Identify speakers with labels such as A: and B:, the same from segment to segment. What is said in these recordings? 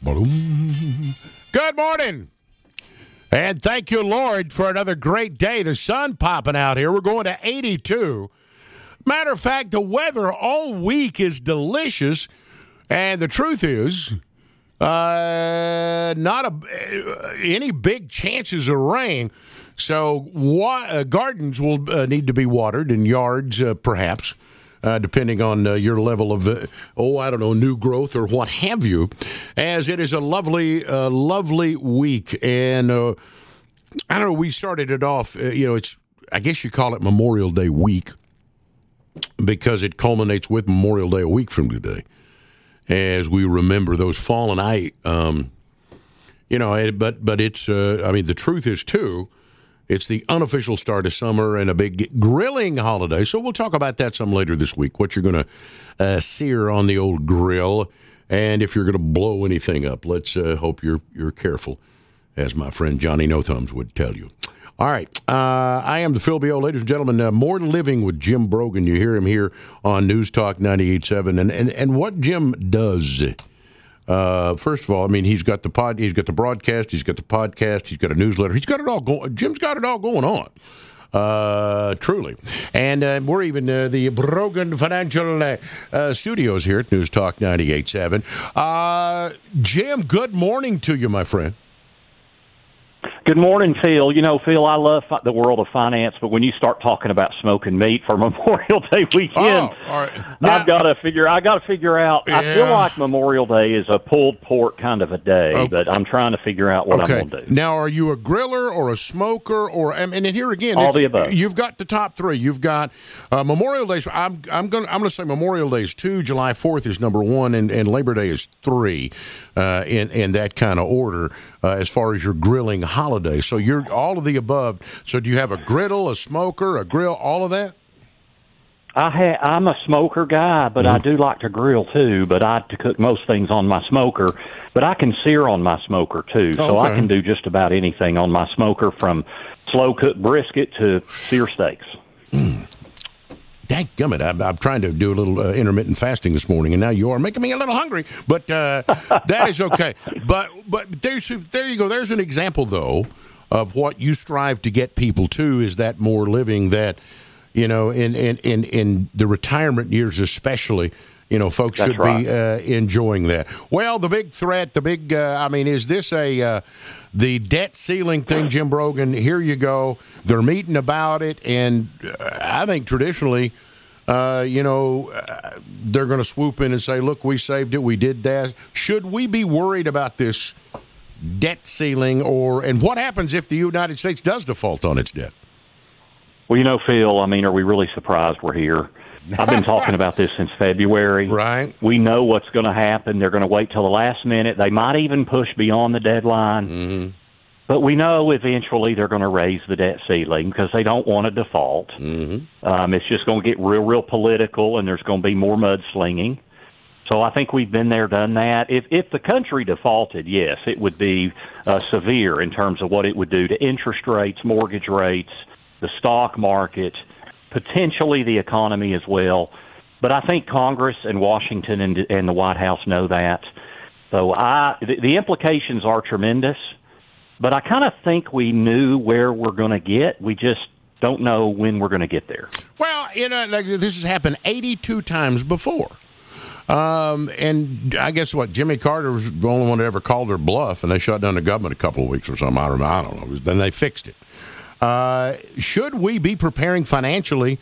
A: Good morning. And thank you, Lord, for another great day. The sun popping out here. We're going to 82. Matter of fact, the weather all week is delicious. And the truth is, any big chances of rain. So gardens will need to be watered, and yards perhaps, depending on your level of, new growth or what have you, as it is a lovely week. And I don't know, we started it off, I guess you call it Memorial Day week because it culminates with Memorial Day a week from today, as we remember those fallen. But it's, the truth is, too, it's the unofficial start of summer and a big grilling holiday. So we'll talk about that some later this week, what you're going to sear on the old grill, and if you're going to blow anything up. Let's hope you're careful, as my friend Johnny No Thumbs would tell you. All right. I am the Phil B.O. Ladies and gentlemen, More Living with Jim Brogan. You hear him here on News Talk 98.7. And what Jim does, first of all, he's got the broadcast, he's got the podcast, he's got a newsletter. He's got it all going. Jim's got it all going on. Truly. And we're even the Brogan Financial Studios here at News Talk 98.7. Jim, good morning to you, my friend.
B: Good morning, Phil. Phil, I love the world of finance, but when you start talking about smoking meat for Memorial Day weekend,
A: all right. Now,
B: I got to figure out. Yeah. I feel like Memorial Day is a pulled pork kind of a day, but I'm trying to figure out what I'm going to do.
A: Now, are you a griller or a smoker, and here again,
B: all the above?
A: You've got the top three. You've got Memorial Day. I'm going to say Memorial Day is 2, July 4th is number 1, and Labor Day is 3, in that kind of order. As far as your grilling holiday. So you're all of the above. So do you have a griddle, a smoker, a grill, all of that?
B: I'm a smoker guy, but I do like to grill too, but I have to cook most things on my smoker. But I can sear on my smoker too. So I can do just about anything on my smoker, from slow-cooked brisket to sear steaks.
A: Dadgummit, I'm trying to do a little intermittent fasting this morning, and now you are making me a little hungry, but that is okay. But there you go. There's an example, though, of what you strive to get people to, is that more living that, in the retirement years especially, folks
B: That's
A: should
B: right.
A: be enjoying that. Well, the big threat, is this the debt ceiling thing, Jim Brogan? Here you go. They're meeting about it, and I think traditionally, they're going to swoop in and say, look, we saved it, we did that. Should we be worried about this debt ceiling, and what happens if the United States does default on its debt?
B: Well, Phil, are we really surprised we're here? I've been talking about this since February.
A: Right.
B: We know what's going to happen. They're going to wait till the last minute. They might even push beyond the deadline.
A: Mm-hmm.
B: But we know eventually they're going to raise the debt ceiling because they don't want a default.
A: Mm-hmm.
B: It's just going to get real political, and there's going to be more mudslinging. So I think we've been there, done that. If the country defaulted, yes, it would be severe in terms of what it would do to interest rates, mortgage rates, the stock market, potentially the economy as well. But I think Congress and Washington and the White House know that. So the implications are tremendous. But I kind of think we knew where we're going to get. We just don't know when we're going to get there.
A: Well, this has happened 82 times before. And I guess Jimmy Carter was the only one that ever called her bluff, and they shut down the government a couple of weeks or something. I don't know. Then they fixed it. Should we be preparing financially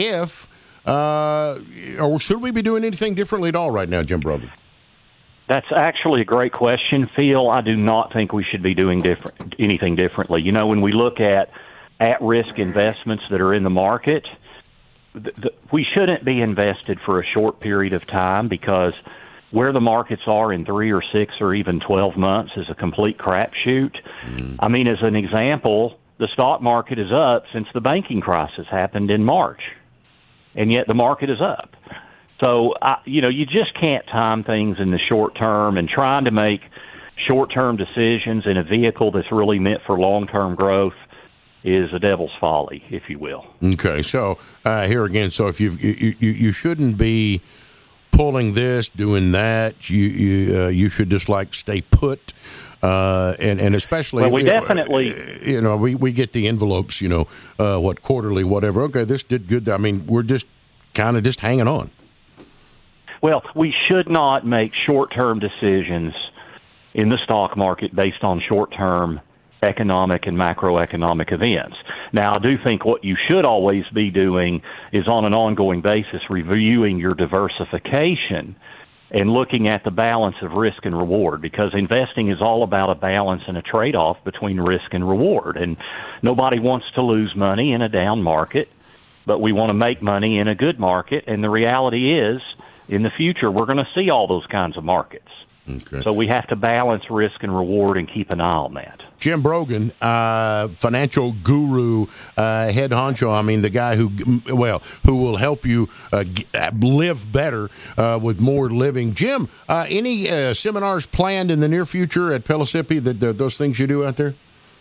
A: or should we be doing anything differently at all right now, Jim Brogan?
B: That's actually a great question, Phil. I do not think we should be doing anything differently. When we look at at-risk investments that are in the market, we shouldn't be invested for a short period of time, because where the markets are in 3 or 6 or even 12 months is a complete crapshoot. As an example, the stock market is up since the banking crisis happened in March, and yet the market is up. So, you just can't time things in the short term, and trying to make short-term decisions in a vehicle that's really meant for long-term growth is a devil's folly, if you will.
A: Okay, so here again, so if you shouldn't be pulling this, doing that. You should just like stay put. And especially,
B: well, we definitely,
A: we get the envelopes, quarterly, whatever. Okay, this did good. I mean, we're just kind of just hanging on.
B: Well, we should not make short-term decisions in the stock market based on short-term economic and macroeconomic events. Now, I do think what you should always be doing is on an ongoing basis reviewing your diversification and looking at the balance of risk and reward, because investing is all about a balance and a trade-off between risk and reward. And nobody wants to lose money in a down market, but we want to make money in a good market. And the reality is, in the future, we're going to see all those kinds of markets.
A: Okay.
B: So we have to balance risk and reward and keep an eye on that.
A: Jim Brogan, financial guru, head honcho. I mean, the guy who will help you live better with more living. Jim, any seminars planned in the near future at Pellissippi? Those things you do out there?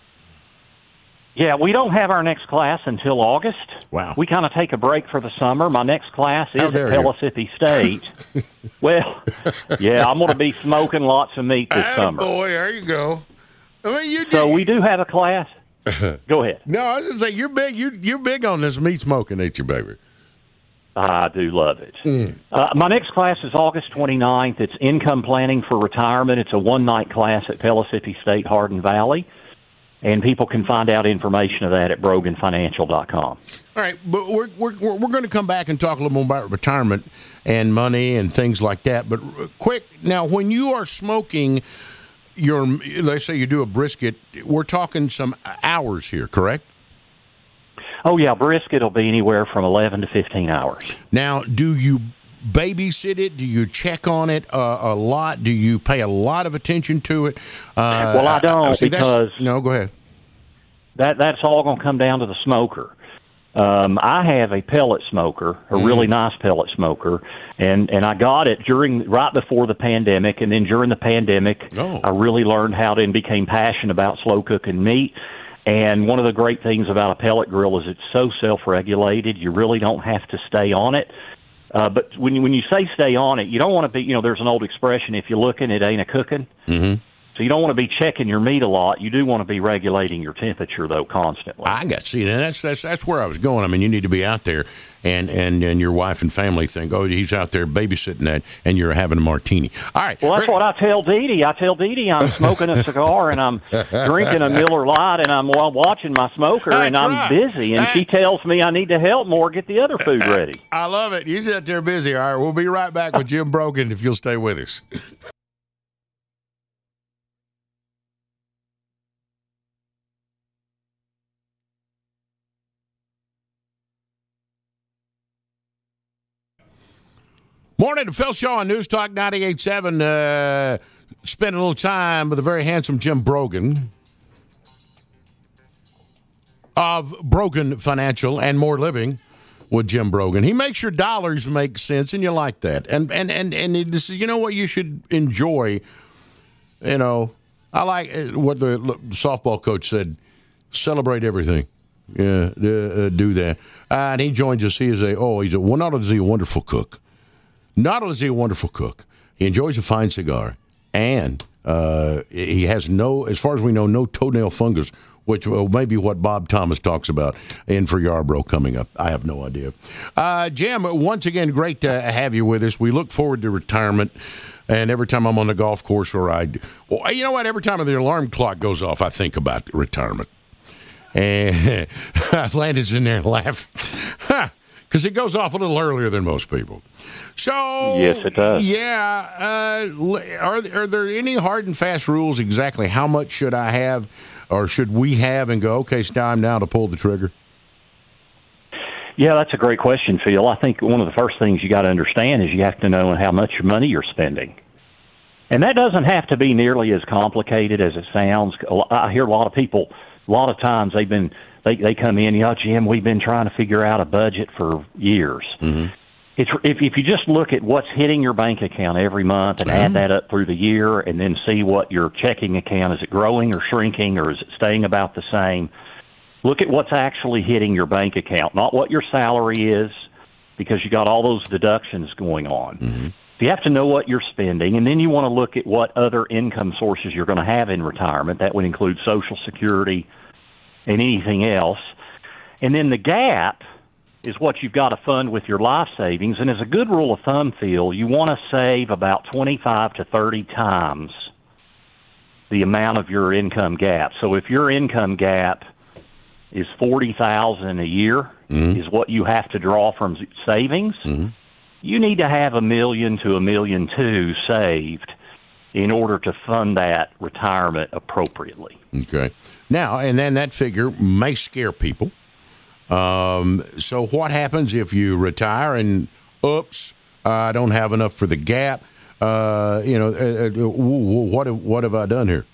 B: Yeah, we don't have our next class until August.
A: Wow.
B: We kind of take a break for the summer. My next class is at Pellissippi State. Well, yeah, I'm going to be smoking lots of meat this summer.
A: Boy, there you go. I mean,
B: so we do have a class. Go ahead.
A: No, I was going to say, you're big. You're big on this meat smoking, ain't you, baby?
B: I do love it. My next class is August 29th. It's Income Planning for Retirement. It's a one-night class at Pellissippi State, Hardin Valley. And people can find out information of that at broganfinancial.com.
A: All right, but we're going to come back and talk a little more about retirement and money and things like that. But quick, now, when you are smoking let's say you do a brisket, we're talking some hours here, correct?
B: Oh, yeah, brisket will be anywhere from 11 to 15 hours.
A: Now, do you babysit it? Do you check on it a lot? Do you pay a lot of attention to it?
B: Well, I don't, because...
A: No, go ahead.
B: That's all going to come down to the smoker. I have a pellet smoker, a really nice pellet smoker, and I got it right before the pandemic, and then during the pandemic, I really learned how to and became passionate about slow cooking meat. And one of the great things about a pellet grill is it's so self-regulated, you really don't have to stay on it. But when you say stay on it, you don't want to be, there's an old expression, if you're looking, it ain't a cooking. Mm-hmm. So you don't want to be checking your meat a lot. You do want to be regulating your temperature, though, constantly.
A: That's where I was going. I mean, you need to be out there, and your wife and family think, oh, he's out there babysitting that, and you're having a martini. All right.
B: Well, that's what I tell Dee Dee. I tell Dee Dee I'm smoking a cigar, and I'm drinking a Miller Lite, and I'm watching my smoker, and I'm busy. And she tells me I need to help more get the other food ready.
A: I love it. He's out there busy. All right, we'll be right back with Jim Brogan if you'll stay with us. Morning to Phil Shaw on News Talk 98.7. Spend a little time with a very handsome Jim Brogan of Brogan Financial and More Living with Jim Brogan. He makes your dollars make sense, and you like that. And this is, what you should enjoy. I like what the softball coach said, celebrate everything. Yeah, do that. And he joins us. Not only is he a wonderful cook, not only is he a wonderful cook, he enjoys a fine cigar, and he has as far as we know, no toenail fungus, which may be what Bob Thomas talks about in for Yarborough coming up. I have no idea. Jim, once again, great to have you with us. We look forward to retirement, and every time I'm on the golf course or you know what? Every time the alarm clock goes off, I think about retirement. And Landon's in there and laughs. Because it goes off a little earlier than most people. So
B: yes, it does.
A: Yeah. Are there any hard and fast rules exactly how much should I have or should we have and go, okay, it's time now to pull the trigger?
B: Yeah, that's a great question, Phil. I think one of the first things you got to understand is you have to know how much money you're spending. And that doesn't have to be nearly as complicated as it sounds. I hear a lot of people, a lot of times they come in, Jim, we've been trying to figure out a budget for years. Mm-hmm. If you just look at what's hitting your bank account every month and add that up through the year and then see what your checking account, is it growing or shrinking or is it staying about the same? Look at what's actually hitting your bank account, not what your salary is, because you got all those deductions going on. Mm-hmm. you have to know what you're spending, and then you want to look at what other income sources you're going to have in retirement. That would include Social Security and anything else. And then the gap is what you've got to fund with your life savings. And as a good rule of thumb, Phil, you want to save about 25 to 30 times the amount of your income gap. So if your income gap is $40,000 a year is what you have to draw from savings, you need to have $1 million to $1.2 million saved in order to fund that retirement appropriately.
A: Okay. Now, and then that figure may scare people. So what happens if you retire and, oops, I don't have enough for the gap? What have I done here?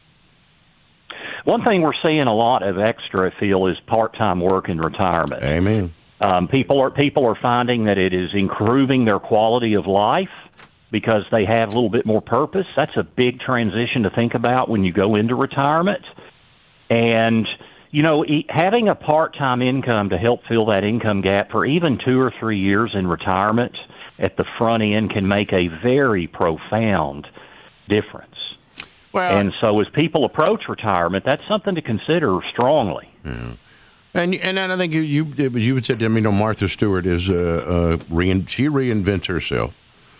B: One thing we're seeing a lot of extra, Phil, is part-time work in retirement.
A: Amen.
B: People are finding that it is improving their quality of life because they have a little bit more purpose. That's a big transition to think about when you go into retirement. And, having a part-time income to help fill that income gap for even 2 or 3 years in retirement at the front end can make a very profound difference. Well, and so as people approach retirement, that's something to consider strongly.
A: Yeah. And I think you had said to me, Martha Stewart is she reinvents herself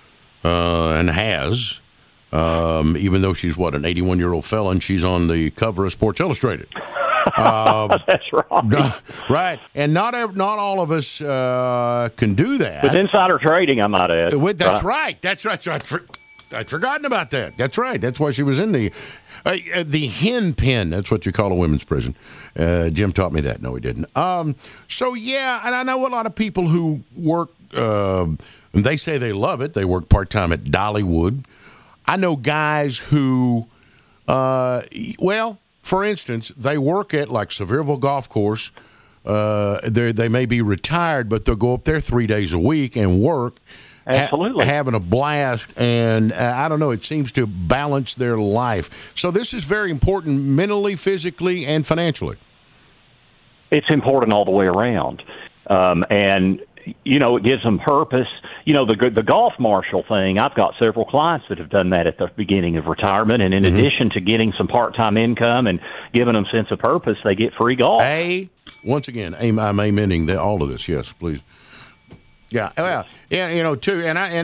A: and has, even though she's an 81-year-old felon, she's on the cover of Sports Illustrated.
B: That's right.
A: Right, and not all of us can do that.
B: With insider trading, I might add.
A: That's right. That's right. I'd forgotten about that. That's right. That's why she was in the hen pen. That's what you call a women's prison. Jim taught me that. No, he didn't. So, yeah, and I know a lot of people who work, and they say they love it. They work part-time at Dollywood. I know guys who, for instance, they work at, like, Sevierville Golf Course. They may be retired, but they'll go up there 3 days a week and work.
B: Absolutely.
A: Having a blast, and I don't know, it seems to balance their life. So this is very important mentally, physically, and financially.
B: It's important all the way around. And, it gives them purpose. The golf marshal thing, I've got several clients that have done that at the beginning of retirement, and in addition to getting some part-time income and giving them sense of purpose, they get free golf.
A: Once again, I'm amening all of this, yes, please. Yeah, well, yeah, too,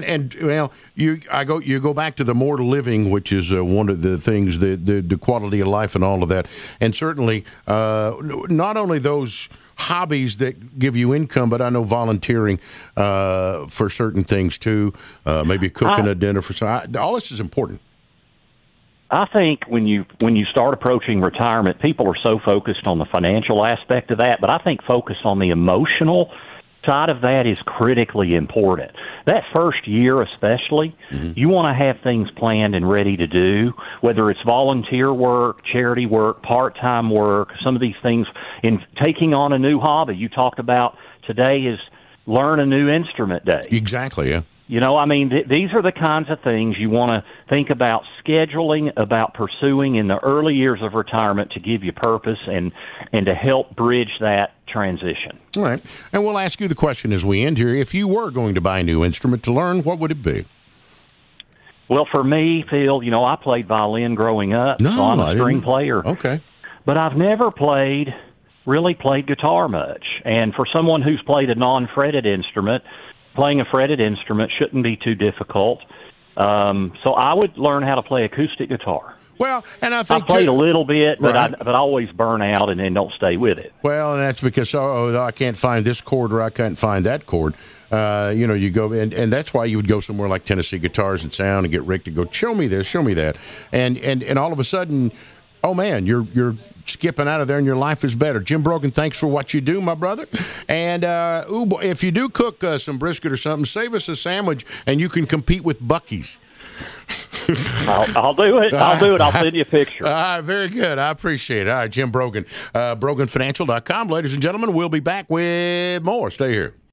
A: you go back to the more living, which is one of the things, the quality of life and all of that, and certainly not only those hobbies that give you income, but I know volunteering for certain things too, maybe cooking a dinner for some. All this is important.
B: I think when you start approaching retirement, people are so focused on the financial aspect of that, but I think focus on the emotional side of that is critically important. That first year especially, you want to have things planned and ready to do, whether it's volunteer work, charity work, part-time work, some of these things. In taking on a new hobby, you talked about today is Learn a New Instrument Day.
A: Exactly, yeah.
B: These are the kinds of things you want to think about scheduling, about pursuing in the early years of retirement to give you purpose and to help bridge that transition.
A: All right. And we'll ask you the question as we end here. If you were going to buy a new instrument to learn, what would it be?
B: Well, for me, Phil, I played violin growing up, so I'm a string player.
A: Okay.
B: But I've never really played guitar much. And for someone who's played a non-fretted instrument, playing a fretted instrument shouldn't be too difficult. So I would learn how to play acoustic guitar.
A: Well, and I think
B: I played a little bit, but I always burn out and then don't stay with it.
A: Well, and that's because I can't find this chord or I can't find that chord. You go and that's why you would go somewhere like Tennessee Guitars and Sound and get Rick to go, show me this, show me that, and all of a sudden, oh man, you're skipping out of there and your life is better. Jim Brogan, thanks for what you do, my brother. And if you do cook some brisket or something, save us a sandwich and you can compete with Buc-ee's.
B: I'll do it. I'll send you a picture.
A: All right, very good. I appreciate it. All right, Jim Brogan, BroganFinancial.com. Ladies and gentlemen, we'll be back with more. Stay here.